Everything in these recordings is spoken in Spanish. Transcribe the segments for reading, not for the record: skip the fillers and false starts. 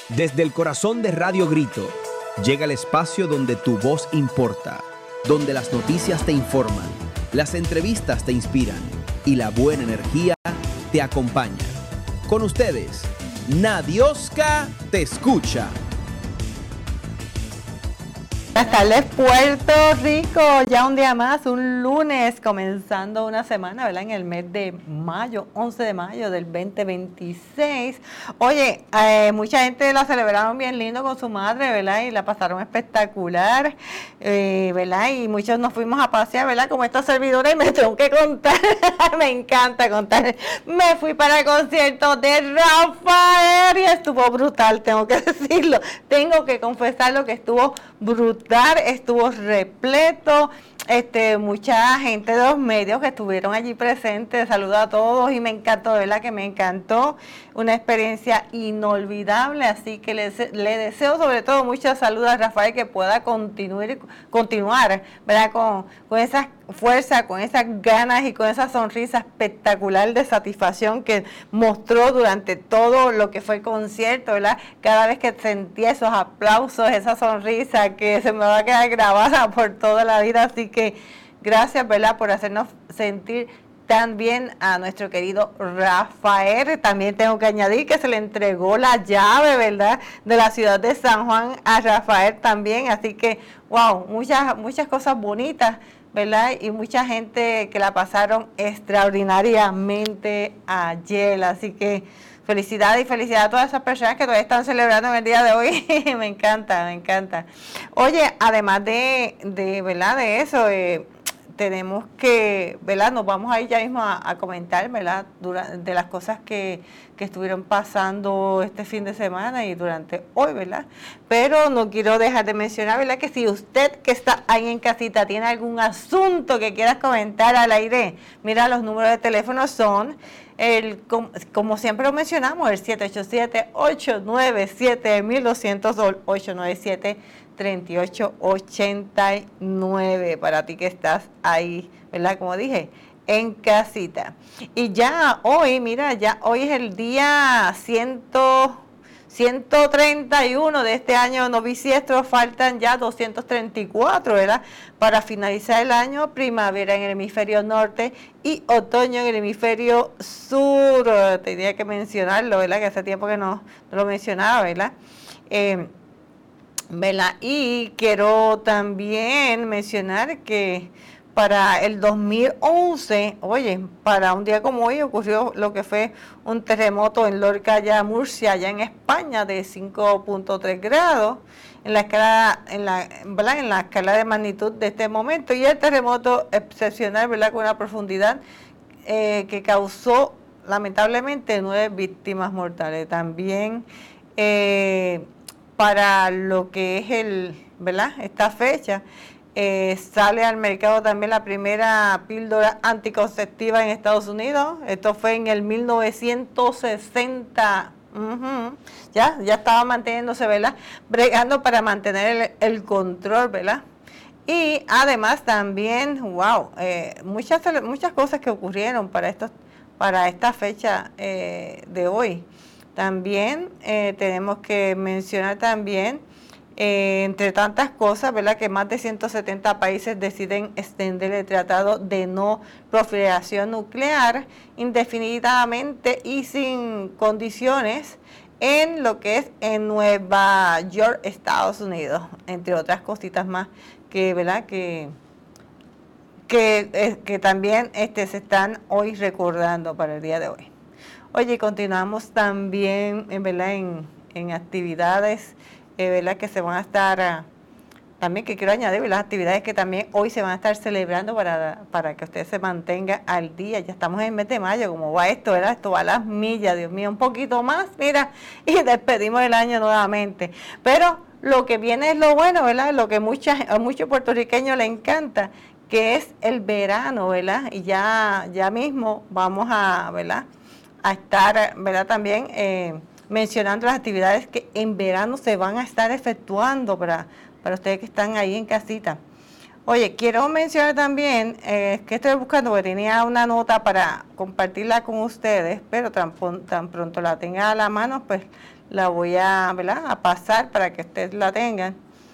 Desde el corazón de Radio Grito, llega el espacio donde tu voz importa, donde las noticias te informan, las entrevistas te inspiran y la buena energía te acompaña. Con ustedes, Nadioska te escucha. Buenas tardes, Puerto Rico. Ya un día más, un lunes, comenzando una semana, ¿verdad? En el mes de mayo, 11 de mayo del 2026. Oye, mucha gente la celebraron bien lindo con su madre, ¿verdad? Y la pasaron espectacular, ¿verdad? Y muchos nos fuimos a pasear, ¿verdad? Como esta servidora, y me tengo que contar, me encanta contar. Me fui para el concierto de Rafael y estuvo brutal, tengo que decirlo. Tengo que confesarlo que estuvo brutal. Estuvo repleto, mucha gente de los medios que estuvieron allí presentes, saludo a todos y me encantó, de verdad que me encantó, una experiencia inolvidable, así que le deseo sobre todo mucha salud a Rafael, que pueda continuar, ¿verdad? Con esa fuerza, con esas ganas y con esa sonrisa espectacular de satisfacción que mostró durante todo lo que fue el concierto, ¿verdad? Cada vez que sentía esos aplausos, esa sonrisa que se me va a quedar grabada por toda la vida, así que gracias, ¿verdad?, por hacernos sentir tan bien a nuestro querido Rafael. También tengo que añadir que se le entregó la llave, ¿verdad?, de la ciudad de San Juan a Rafael también, así que, wow, muchas cosas bonitas, ¿verdad? Y mucha gente que la pasaron extraordinariamente ayer, así que felicidades y felicidades a todas esas personas que todavía están celebrando en el día de hoy. Me encanta, me encanta. Oye, además de ¿verdad?, de eso, tenemos que, ¿verdad?, nos vamos a ir ya mismo a comentar, ¿verdad?, de las cosas que estuvieron pasando este fin de semana y durante hoy, ¿verdad? Pero no quiero dejar de mencionar, ¿verdad?, que si usted que está ahí en casita tiene algún asunto que quieras comentar al aire, mira, los números de teléfono son como siempre lo mencionamos, el 787-897-1200, 897-3889, para ti que estás ahí, ¿verdad? Como dije, en casita. Y ya hoy, mira, ya hoy es el día 131 de este año noviciestro, faltan ya 234, ¿verdad?, para finalizar el año, primavera en el hemisferio norte y otoño en el hemisferio sur. Tenía que mencionarlo, ¿verdad?, que hace tiempo que no lo mencionaba, ¿verdad? ¿Verdad? Y quiero también mencionar que para el 2011, oye, para un día como hoy ocurrió lo que fue un terremoto en Lorca, allá Murcia, allá en España, de 5.3 grados en la escala, ¿verdad?, en la escala de magnitud de este momento, y el terremoto excepcional, ¿verdad?, con una profundidad que causó lamentablemente 9 víctimas mortales. También para lo que es ¿verdad?, esta fecha, sale al mercado también la primera píldora anticonceptiva en Estados Unidos. Esto fue en el 1960. Ya estaba manteniéndose, ¿verdad?, bregando para mantener el control, ¿verdad? Y además también, wow, muchas cosas que ocurrieron para esta fecha de hoy. También tenemos que mencionar también, entre tantas cosas, ¿verdad?, que más de 170 países deciden extender el tratado de no proliferación nuclear indefinidamente y sin condiciones en lo que es en Nueva York, Estados Unidos, entre otras cositas más que, ¿verdad?, que también se están hoy recordando para el día de hoy. Oye, continuamos también, ¿verdad?, en actividades, ¿verdad?, que se van a estar, también que quiero añadir, las actividades que también hoy se van a estar celebrando para que usted se mantenga al día. Ya estamos en el mes de mayo, como va esto, ¿verdad? Esto va a las millas, Dios mío, un poquito más, mira, y despedimos el año nuevamente. Pero lo que viene es lo bueno, ¿verdad?, lo que a muchos puertorriqueños les encanta, que es el verano, ¿verdad? Y ya mismo vamos a, ¿verdad?, a estar, ¿verdad?, también mencionando las actividades que en verano se van a estar efectuando para ustedes que están ahí en casita. Oye, quiero mencionar también que estoy buscando, porque tenía una nota para compartirla con ustedes, pero tan pronto la tenga a la mano, pues la voy a, ¿verdad?, a pasar para que ustedes la tengan.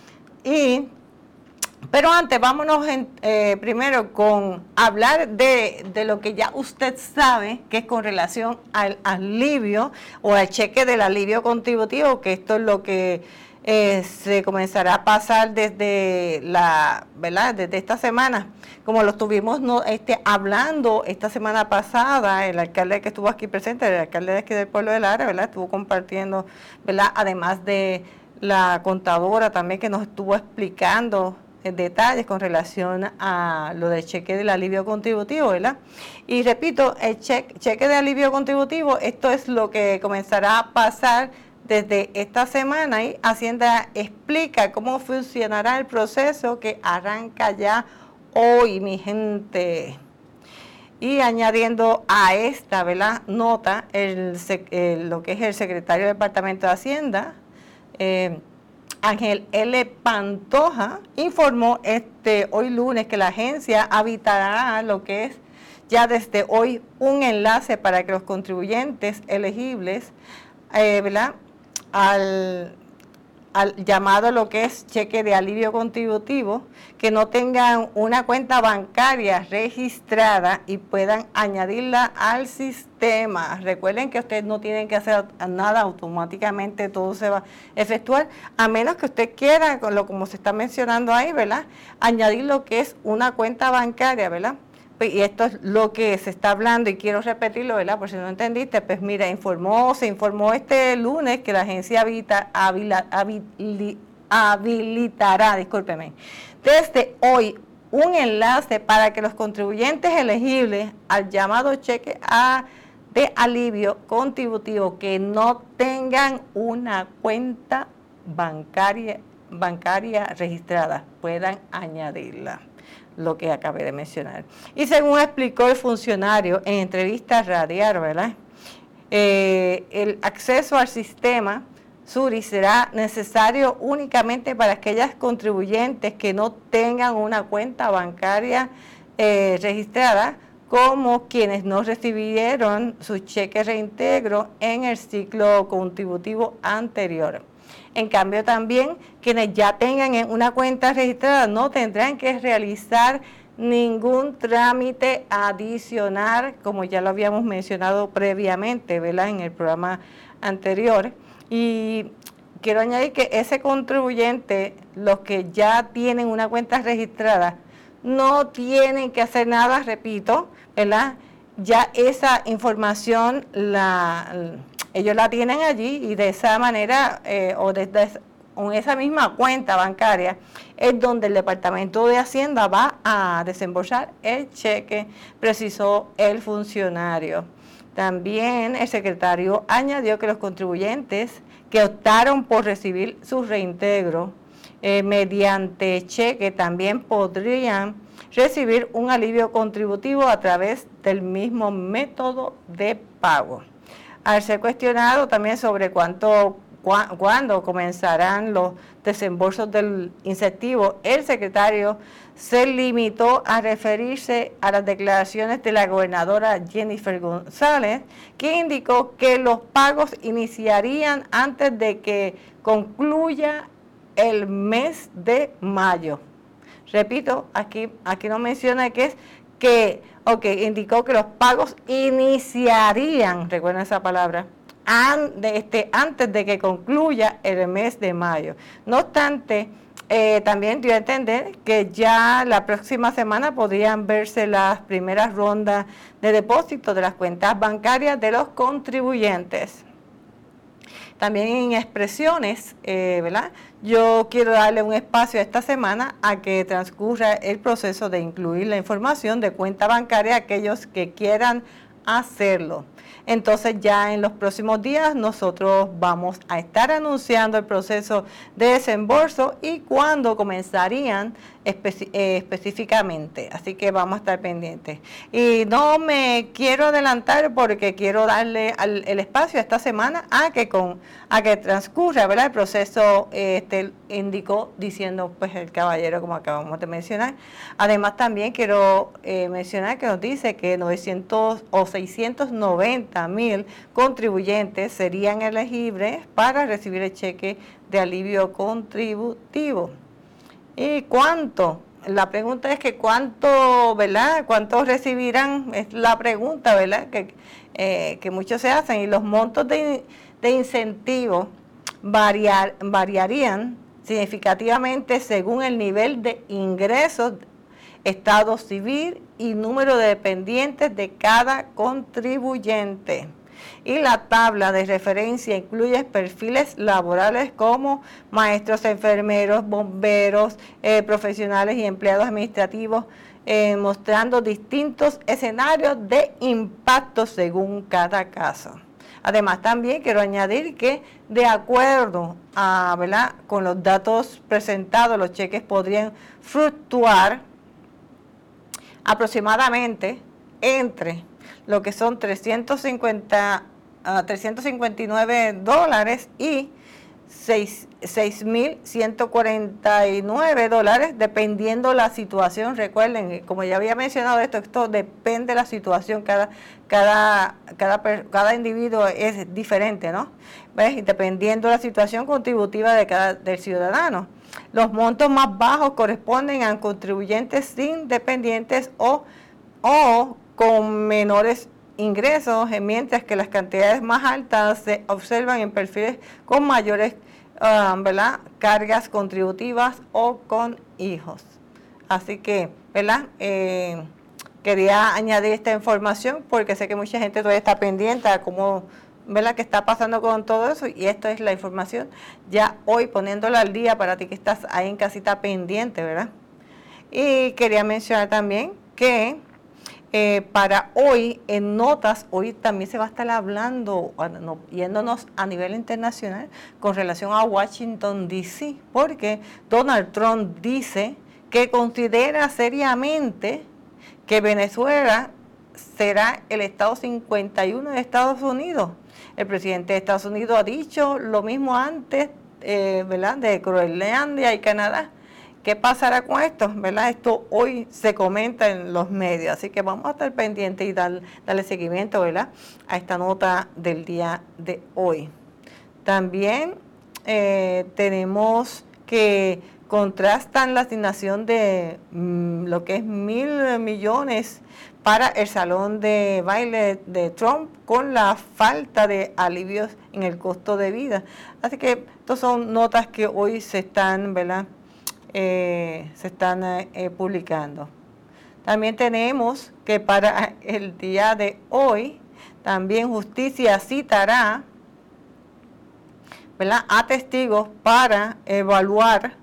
Pero antes, vámonos primero con hablar de lo que ya usted sabe, que es con relación al alivio o al cheque del alivio contributivo, que esto es lo que se comenzará a pasar desde ¿verdad?, desde esta semana. Como lo estuvimos hablando esta semana pasada, el alcalde que estuvo aquí presente, el alcalde de aquí del pueblo de Lara, ¿verdad?, estuvo compartiendo, ¿verdad?, además de la contadora también que nos estuvo explicando detalles con relación a lo del cheque del alivio contributivo, ¿verdad? Y repito, el cheque de alivio contributivo, esto es lo que comenzará a pasar desde esta semana, y Hacienda explica cómo funcionará el proceso que arranca ya hoy, mi gente. Y añadiendo a esta, ¿verdad?, nota, lo que es el secretario del Departamento de Hacienda, Ángel L. Pantoja, informó hoy lunes que la agencia habilitará lo que es ya desde hoy un enlace para que los contribuyentes elegibles, ¿verdad?, al llamado lo que es cheque de alivio contributivo, que no tengan una cuenta bancaria registrada y puedan añadirla al sistema. Recuerden que ustedes no tienen que hacer nada automáticamente, todo se va a efectuar, a menos que usted quiera, como se está mencionando ahí, ¿verdad?, añadir lo que es una cuenta bancaria, ¿verdad? Y esto es lo que se está hablando, y quiero repetirlo, ¿verdad?, por si no entendiste. Pues mira, se informó este lunes que la agencia habilitará, discúlpeme, desde hoy un enlace para que los contribuyentes elegibles al llamado cheque de alivio contributivo que no tengan una cuenta bancaria registrada puedan añadirla, lo que acabé de mencionar. Y según explicó el funcionario en entrevista radial, ¿verdad?, el acceso al sistema Suri será necesario únicamente para aquellas contribuyentes que no tengan una cuenta bancaria registrada, como quienes no recibieron su cheque reintegro en el ciclo contributivo anterior. En cambio, también quienes ya tengan una cuenta registrada no tendrán que realizar ningún trámite adicional, como ya lo habíamos mencionado previamente, ¿verdad?, en el programa anterior. Y quiero añadir que ese contribuyente, los que ya tienen una cuenta registrada, no tienen que hacer nada, repito, ¿verdad? Ya esa información ellos la tienen allí, y de esa manera con esa misma cuenta bancaria es donde el Departamento de Hacienda va a desembolsar el cheque, precisó el funcionario. También el secretario añadió que los contribuyentes que optaron por recibir su reintegro mediante cheque también podrían recibir un alivio contributivo a través del mismo método de pago. Al ser cuestionado también sobre cuándo comenzarán los desembolsos del incentivo, el secretario se limitó a referirse a las declaraciones de la gobernadora Jennifer González, que indicó que los pagos iniciarían antes de que concluya el mes de mayo. Repito, aquí no menciona indicó que los pagos iniciarían, recuerden esa palabra, antes de que concluya el mes de mayo. No obstante, también dio a entender que ya la próxima semana podrían verse las primeras rondas de depósito de las cuentas bancarias de los contribuyentes. También en expresiones, ¿verdad?, yo quiero darle un espacio esta semana a que transcurra el proceso de incluir la información de cuenta bancaria a aquellos que quieran hacerlo. Entonces ya en los próximos días nosotros vamos a estar anunciando el proceso de desembolso y cuándo comenzarían específicamente, así que vamos a estar pendientes. Y no me quiero adelantar porque quiero darle el espacio esta semana a que transcurra, ¿verdad? El proceso indicó diciendo pues el caballero, como acabamos de mencionar. Además también quiero mencionar que nos dice que 900 o 690,000 contribuyentes serían elegibles para recibir el cheque de alivio contributivo. ¿Y cuánto? La pregunta es que cuánto, ¿verdad? ¿Cuántos recibirán? Es la pregunta, ¿verdad? Que muchos se hacen. Y los montos de incentivos variarían significativamente según el nivel de ingresos, estado civil y número de dependientes de cada contribuyente. Y la tabla de referencia incluye perfiles laborales como maestros, enfermeros, bomberos, profesionales y empleados administrativos, mostrando distintos escenarios de impacto según cada caso. Además, también quiero añadir que de acuerdo a, ¿verdad?, con los datos presentados, los cheques podrían fluctuar aproximadamente entre lo que son $359 y $6,149, dependiendo la situación. Recuerden, como ya había mencionado esto depende de la situación, cada individuo es diferente, ¿no? ¿Ves? Y dependiendo de la situación contributiva del ciudadano. Los montos más bajos corresponden a contribuyentes independientes o con menores ingresos, mientras que las cantidades más altas se observan en perfiles con mayores ¿verdad?, cargas contributivas o con hijos. Así que, ¿verdad?, quería añadir esta información porque sé que mucha gente todavía está pendiente a cómo, ¿verdad?, qué está pasando con todo eso, y esto es la información ya hoy poniéndola al día para ti que estás ahí en casita pendiente, ¿verdad? Y quería mencionar también que para hoy, en notas, hoy también se va a estar hablando, yéndonos a nivel internacional con relación a Washington, D.C., porque Donald Trump dice que considera seriamente que Venezuela será el estado 51 de Estados Unidos. El presidente de Estados Unidos ha dicho lo mismo antes, ¿verdad?, de Groenlandia y Canadá. ¿Qué pasará con esto? ¿Verdad? Esto hoy se comenta en los medios, así que vamos a estar pendientes y darle seguimiento, ¿verdad?, a esta nota del día de hoy. También tenemos que contrastan la asignación de lo que es 1,000 millones para el salón de baile de Trump con la falta de alivios en el costo de vida. Así que estas son notas que hoy se están, ¿verdad?, publicando. También tenemos que para el día de hoy, también justicia citará, ¿verdad?, a testigos para evaluar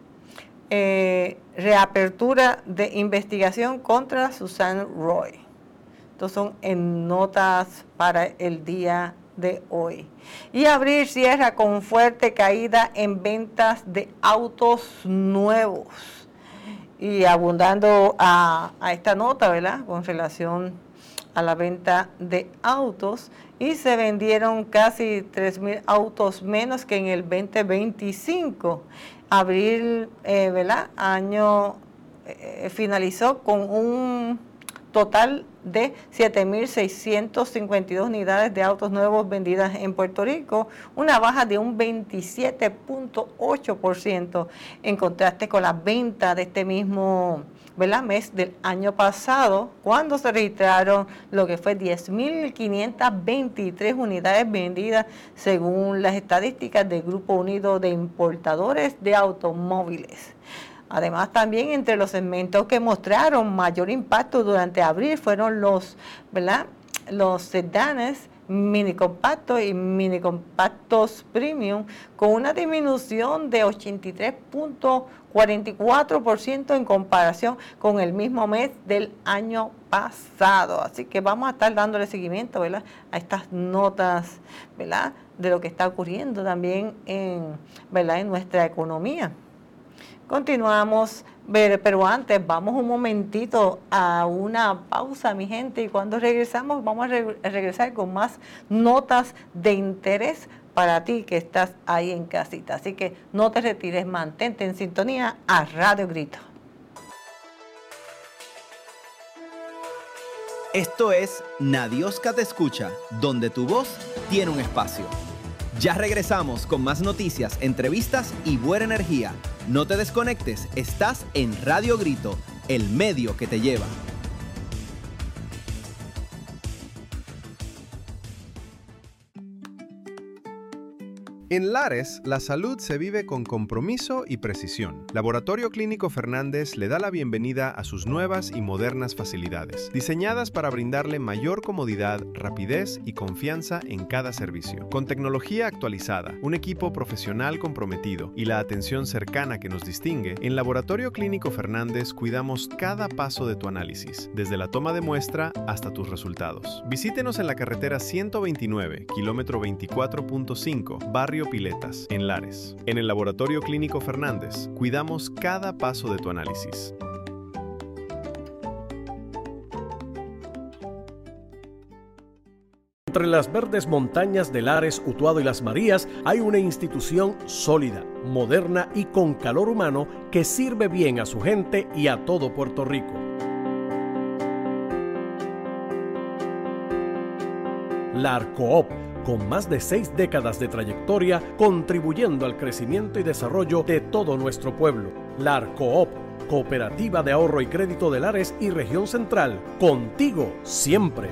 reapertura de investigación contra Susan Roy. Estos son en notas para el día de hoy. Y abril cierra con fuerte caída en ventas de autos nuevos. Y abundando a esta nota, ¿verdad?, con relación a la venta de autos, y se vendieron casi 3,000 autos menos que en el 2025. Abril, ¿verdad?, año finalizó con un total de 7,652 unidades de autos nuevos vendidas en Puerto Rico, una baja de un 27.8% en contraste con las ventas de este mismo, ¿verdad?, mes del año pasado, cuando se registraron lo que fue 10,523 unidades vendidas según las estadísticas del Grupo Unido de Importadores de Automóviles. Además, también entre los segmentos que mostraron mayor impacto durante abril fueron los sedanes, mini compactos y mini compactos premium, con una disminución de 83.44% en comparación con el mismo mes del año pasado. Así que vamos a estar dándole seguimiento, ¿verdad?, a estas notas, ¿verdad?, de lo que está ocurriendo también en nuestra economía. Continuamos, pero antes vamos un momentito a una pausa, mi gente, y cuando regresamos vamos a regresar con más notas de interés para ti que estás ahí en casita. Así que no te retires, mantente en sintonía a Radio Grito. Esto es Nadiosca Te Escucha, donde tu voz tiene un espacio. Ya regresamos con más noticias, entrevistas y buena energía. No te desconectes, estás en Radio Grito, el medio que te lleva. En Lares, la salud se vive con compromiso y precisión. Laboratorio Clínico Fernández le da la bienvenida a sus nuevas y modernas facilidades, diseñadas para brindarle mayor comodidad, rapidez y confianza en cada servicio. Con tecnología actualizada, un equipo profesional comprometido y la atención cercana que nos distingue, en Laboratorio Clínico Fernández cuidamos cada paso de tu análisis, desde la toma de muestra hasta tus resultados. Visítenos en la carretera 129, kilómetro 24.5, barrio Piletas, en Lares. En el Laboratorio Clínico Fernández, cuidamos cada paso de tu análisis. Entre las verdes montañas de Lares, Utuado y Las Marías hay una institución sólida, moderna y con calor humano que sirve bien a su gente y a todo Puerto Rico. La Arcoop, con más de 6 décadas de trayectoria, contribuyendo al crecimiento y desarrollo de todo nuestro pueblo. La Arcoop, Cooperativa de Ahorro y Crédito de Lares y Región Central, contigo siempre.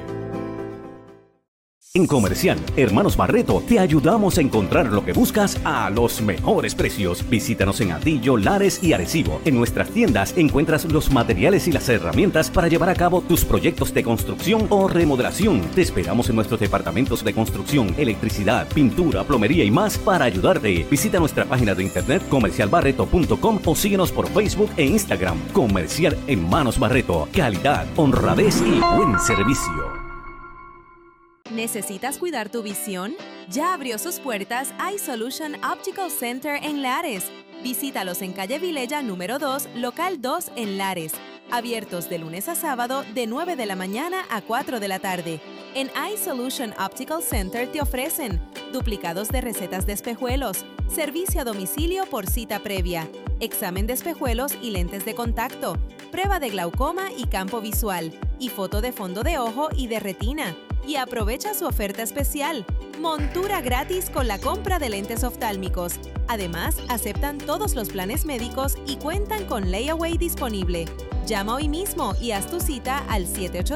En Comercial Hermanos Barreto te ayudamos a encontrar lo que buscas a los mejores precios. Visítanos en Atillo, Lares y Arecibo. En nuestras tiendas encuentras los materiales y las herramientas para llevar a cabo tus proyectos de construcción o remodelación. Te esperamos en nuestros departamentos de construcción, electricidad, pintura, plomería y más para ayudarte. Visita nuestra página de internet comercialbarreto.com o síguenos por Facebook e Instagram. Comercial Hermanos Barreto. Calidad, honradez y buen servicio. ¿Necesitas cuidar tu visión? Ya abrió sus puertas iSolution Optical Center en Lares. Visítalos en calle Vilella número 2, local 2 en Lares. Abiertos de lunes a sábado de 9 de la mañana a 4 de la tarde. En iSolution Optical Center te ofrecen duplicados de recetas de espejuelos, servicio a domicilio por cita previa, examen de espejuelos y lentes de contacto, prueba de glaucoma y campo visual, y foto de fondo de ojo y de retina. Y aprovecha su oferta especial, montura gratis con la compra de lentes oftálmicos. Además, aceptan todos los planes médicos y cuentan con layaway disponible. Llama hoy mismo y haz tu cita al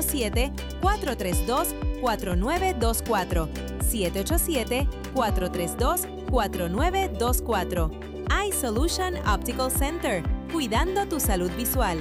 787-432-4924. 787-432-4924. iSolution Optical Center, cuidando tu salud visual.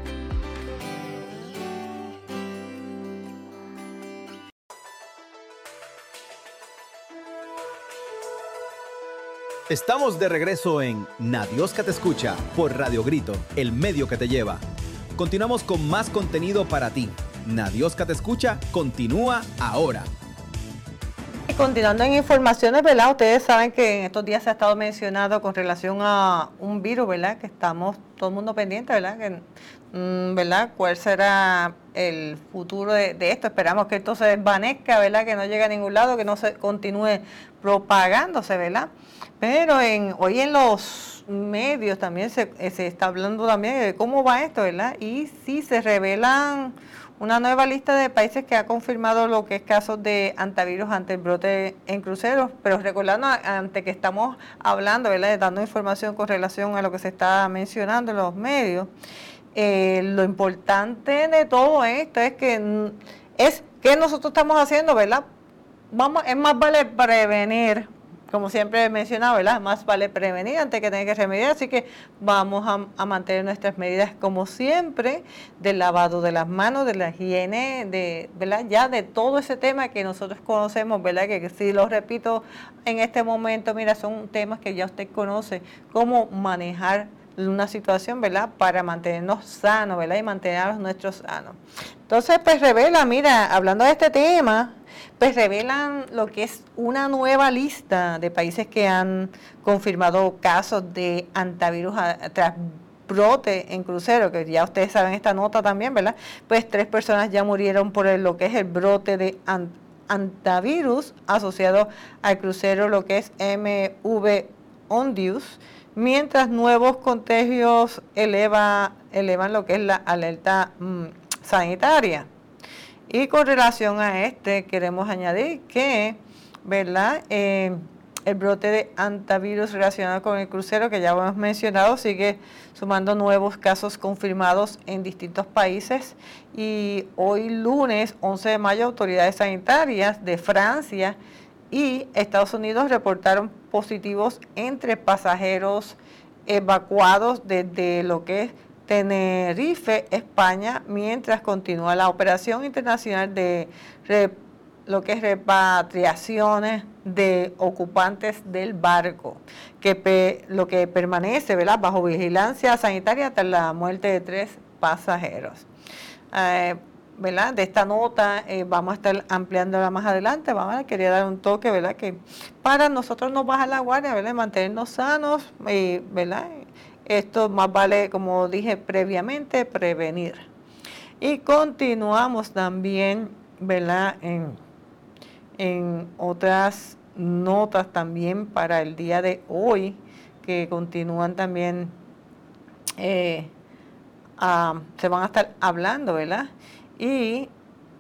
Estamos de regreso en Nadiosca Te Escucha por Radio Grito, el medio que te lleva. Continuamos con más contenido para ti. Nadiosca Te Escucha continúa ahora. Y continuando en informaciones, ¿verdad? Ustedes saben que en estos días se ha estado mencionado con relación a un virus, ¿verdad? Que estamos todo el mundo pendiente, ¿verdad? Que, ¿verdad? ¿Cuál será el futuro de esto? Esperamos que esto se desvanezca, ¿verdad? Que no llegue a ningún lado, que no se continúe propagándose, ¿verdad? Pero hoy en los medios también se está hablando también de cómo va esto, ¿verdad? Y sí se revelan una nueva lista de países que ha confirmado lo que es casos de antivirus ante el brote en cruceros, pero recordando ante que estamos hablando, ¿verdad? Dando información con relación a lo que se está mencionando en los medios, lo importante de todo esto es que nosotros estamos haciendo, ¿verdad? Es más vale prevenir, como siempre he mencionado, ¿verdad? Más vale prevenir antes que tener que remediar, así que vamos a mantener nuestras medidas como siempre, del lavado de las manos, de la higiene, ¿verdad? Ya de todo ese tema que nosotros conocemos, ¿verdad? Que si lo repito en este momento, mira, son temas que ya usted conoce, cómo manejar una situación, ¿verdad?, para mantenernos sanos, ¿verdad?, y mantener a los nuestros sanos. Entonces, pues revela, mira, hablando de este tema, pues revelan lo que es una nueva lista de países que han confirmado casos de hantavirus tras brote en crucero, que ya ustedes saben esta nota también, ¿verdad? Pues 3 personas ya murieron por lo que es el brote de hantavirus asociado al crucero, lo que es MV Ondius, mientras nuevos contagios elevan lo que es la alerta sanitaria. Y con relación a queremos añadir que, ¿verdad?, el brote de hantavirus relacionado con el crucero, que ya hemos mencionado, sigue sumando nuevos casos confirmados en distintos países. Y hoy lunes 11 de mayo, autoridades sanitarias de Francia y Estados Unidos reportaron positivos entre pasajeros evacuados desde lo que es Tenerife, España, mientras continúa la operación internacional de lo que es repatriaciones de ocupantes del barco, lo que permanece, ¿verdad?, bajo vigilancia sanitaria tras la muerte de 3 pasajeros. ¿Verdad? De esta nota vamos a estar ampliándola más adelante. Quería dar un toque, ¿verdad?, que para nosotros no bajar la guardia, ¿verdad?, mantenernos sanos, ¿verdad? Esto más vale, como dije previamente, prevenir. Y continuamos también, ¿verdad?, en otras notas también para el día de hoy, que continúan también, se van a estar hablando, ¿verdad? Y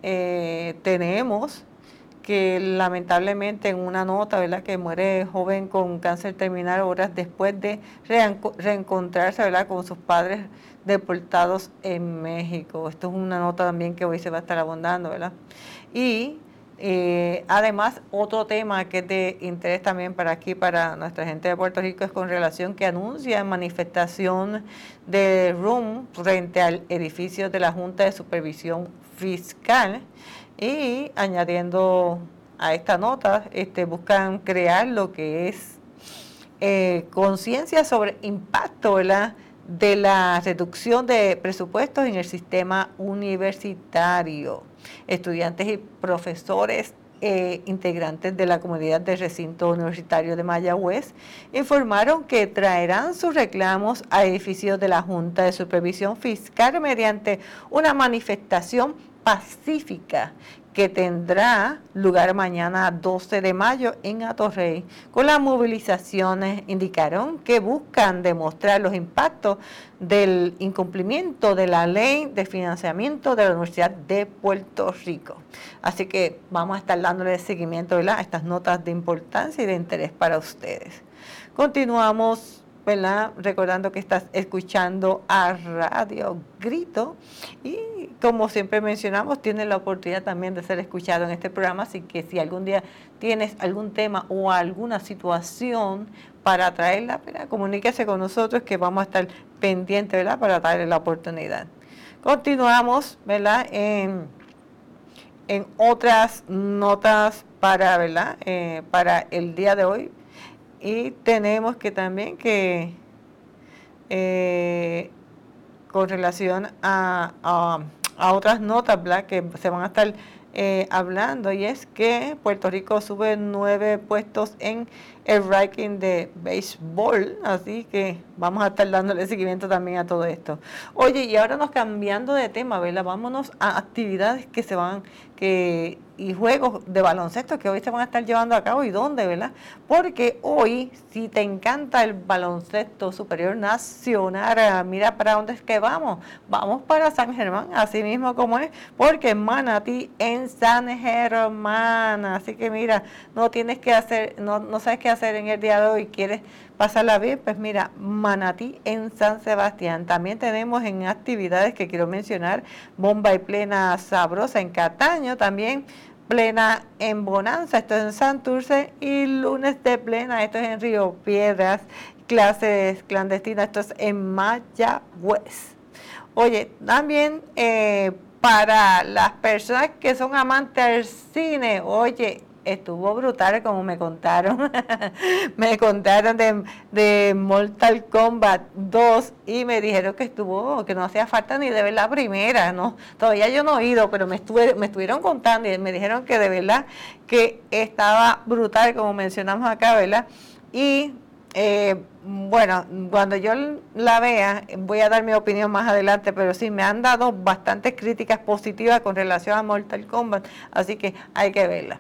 tenemos que lamentablemente en una nota, ¿verdad?, que muere joven con cáncer terminal horas después de reencontrarse, ¿verdad?, con sus padres deportados en México. Esto es una nota también que hoy se va a estar abundando, ¿verdad? Y además, otro tema que es de interés también para aquí, para nuestra gente de Puerto Rico, es con relación que anuncia manifestación de RUM frente al edificio de la Junta de Supervisión Fiscal. Y añadiendo a esta nota, buscan crear lo que es conciencia sobre impacto, ¿verdad?, de la reducción de presupuestos en el sistema universitario. Estudiantes y profesores integrantes de la comunidad del recinto universitario de Mayagüez informaron que traerán sus reclamos a edificios de la Junta de Supervisión Fiscal mediante una manifestación pacífica que tendrá lugar mañana 12 de mayo en Atorrey. Con las movilizaciones indicaron que buscan demostrar los impactos del incumplimiento de la ley de financiamiento de la Universidad de Puerto Rico. Así que vamos a estar dándole seguimiento, ¿verdad?, a estas notas de importancia y de interés para ustedes. Continuamos, ¿verdad?, recordando que estás escuchando a Radio Grito y, como siempre mencionamos, tienes la oportunidad también de ser escuchado en este programa, así que si algún día tienes algún tema o alguna situación para traerla, ¿verdad?, comuníquese con nosotros, que vamos a estar pendientes, ¿verdad?, para darle la oportunidad. Continuamos, ¿verdad?, en otras notas para, ¿verdad?, para el día de hoy. Y tenemos que también que con relación a otras notas, ¿verdad?, que se van a estar hablando, y es que Puerto Rico sube 9 puestos en el ranking de béisbol, así que vamos a estar dándole seguimiento también a todo esto. Oye, y ahora nos cambiando de tema, ¿verdad?, vámonos a actividades que se van, y juegos de baloncesto que hoy se van a estar llevando a cabo. ¿Y dónde, verdad? Porque hoy, si te encanta el baloncesto superior nacional, mira para dónde es que vamos. Vamos para San Germán, así mismo como es, porque Manatí en San Germán. Así que mira, no tienes que hacer, no sabes qué hacer en el día de hoy, quieres pasarla bien, pues mira, Manatí en San Sebastián. También tenemos en actividades que quiero mencionar, Bomba y Plena Sabrosa en Cataño, también Plena en Bonanza, esto es en Santurce, y Lunes de Plena, esto es en Río Piedras, clases clandestinas, esto es en Mayagüez. Oye, también para las personas que son amantes del cine, oye, estuvo brutal, como me contaron. Me contaron de Mortal Kombat 2 y me dijeron que no hacía falta ni de ver la primera, ¿no? Todavía yo no he ido, pero me estuvieron contando y me dijeron que de verdad que estaba brutal, como mencionamos acá, ¿verdad? Y bueno, cuando yo la vea, voy a dar mi opinión más adelante, pero sí me han dado bastantes críticas positivas con relación a Mortal Kombat, así que hay que verla.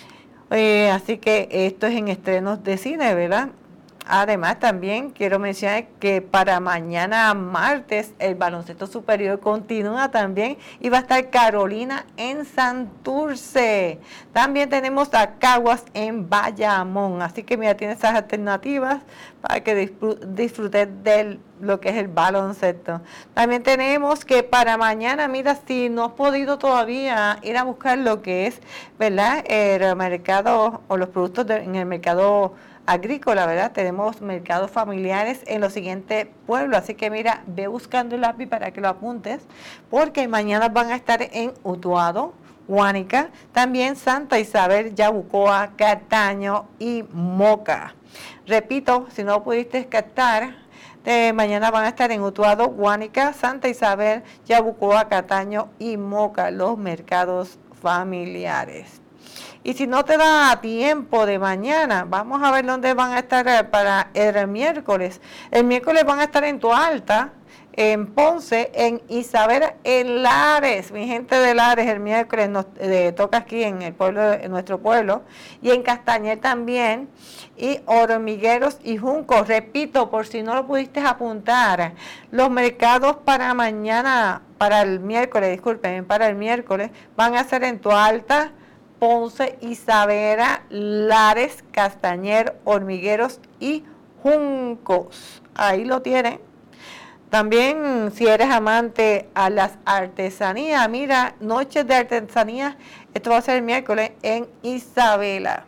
Así que esto es en estrenos de cine, ¿verdad? Además, también quiero mencionar que para mañana martes el baloncesto superior continúa también y va a estar Carolina en Santurce. También tenemos a Caguas en Bayamón. Así que mira, tiene esas alternativas para que disfrutes de lo que es el baloncesto. También tenemos que para mañana, mira, si no has podido todavía ir a buscar lo que es, ¿verdad?, el mercado o los productos en el mercado agrícola, ¿verdad? Tenemos mercados familiares en los siguientes pueblos, así que mira, ve buscando el lápiz para que lo apuntes, porque mañana van a estar en Utuado, Guánica, también Santa Isabel, Yabucoa, Cataño y Moca. Repito, si no pudiste captar, mañana van a estar en Utuado, Guánica, Santa Isabel, Yabucoa, Cataño y Moca, los mercados familiares. Y si no te da tiempo de mañana, vamos a ver dónde van a estar para el miércoles. El miércoles van a estar en Toalta, en Ponce, en Isabela, en Lares. Mi gente de Lares, el miércoles nos toca aquí en el pueblo, en nuestro pueblo. Y en Castañer también. Y Hormigueros y Juncos. Repito, por si no lo pudiste apuntar, los mercados para mañana, para el miércoles van a ser en Toalta, Ponce, Isabela, Lares, Castañer, Hormigueros y Juncos. Ahí lo tienen. También, si eres amante a las artesanías, mira, noches de artesanías, esto va a ser el miércoles en Isabela.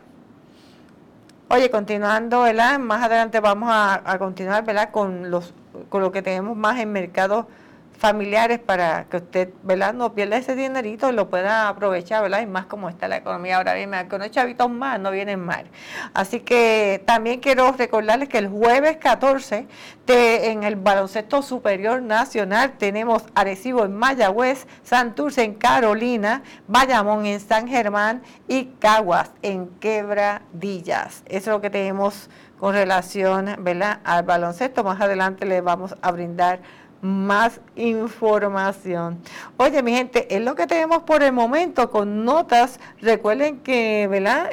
Oye, continuando, ¿verdad? Más adelante vamos a continuar, ¿verdad?, con lo que tenemos más en mercados familiares para que usted, ¿verdad?, no pierda ese dinerito y lo pueda aprovechar, ¿verdad? Y más como está la economía ahora mismo, con los chavitos más no vienen mal. Así que también quiero recordarles que el jueves 14 en el baloncesto superior nacional tenemos Arecibo en Mayagüez, Santurce en Carolina, Bayamón en San Germán y Caguas en Quebradillas. Eso es lo que tenemos con relación, ¿verdad?, al baloncesto. Más adelante les vamos a brindar más información. Oye, mi gente, es lo que tenemos por el momento con notas. Recuerden que, ¿verdad?,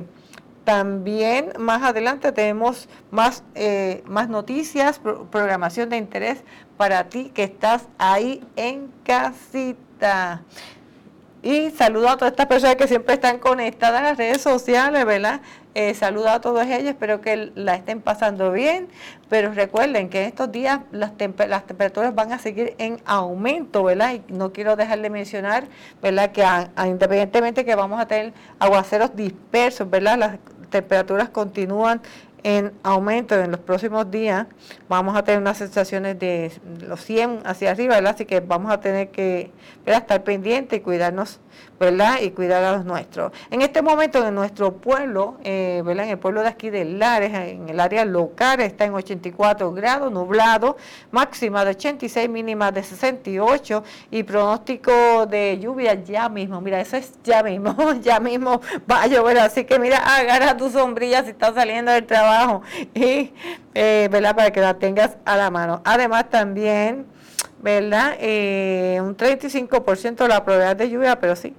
también más adelante tenemos más noticias, programación de interés para ti que estás ahí en casita. Y saludo a todas estas personas que siempre están conectadas a las redes sociales, ¿verdad? Saludo a todos ellos, espero que la estén pasando bien, pero recuerden que en estos días las temperaturas van a seguir en aumento, ¿verdad? Y no quiero dejar de mencionar, ¿verdad?, que independientemente que vamos a tener aguaceros dispersos, ¿verdad?, las temperaturas continúan en aumento en los próximos días. Vamos a tener unas sensaciones de los 100 hacia arriba, ¿verdad? Así que vamos a tener que, ¿verdad?, estar pendientes y cuidarnos, ¿verdad?, y cuidar a los nuestros. En este momento en nuestro pueblo, ¿verdad?, en el pueblo de aquí de Lares, en el área local, está en 84 grados, nublado, máxima de 86, mínima de 68 y pronóstico de lluvia ya mismo. Mira, eso es ya mismo va a llover, así que mira, agarra tu sombrilla si estás saliendo del trabajo y, ¿verdad?, para que la tengas a la mano. Además también, ¿verdad?, un 35% de la probabilidad de lluvia, pero sí,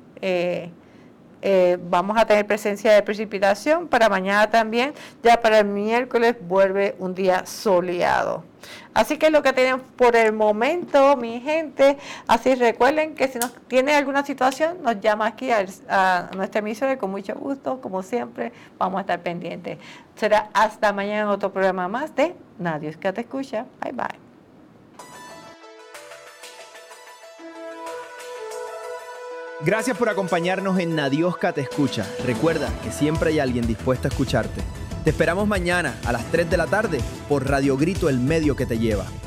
vamos a tener presencia de precipitación para mañana también. Ya para el miércoles vuelve un día soleado. Así que es lo que tenemos por el momento, mi gente. Así recuerden que si nos tiene alguna situación, nos llama aquí a nuestra emisora y con mucho gusto, como siempre, vamos a estar pendientes. Será hasta mañana en otro programa más de Nadie es que te escucha. Bye, bye. Gracias por acompañarnos en Nadiosca Te Escucha. Recuerda que siempre hay alguien dispuesto a escucharte. Te esperamos mañana a las 3 de la tarde por Radio Grito, el medio que te lleva.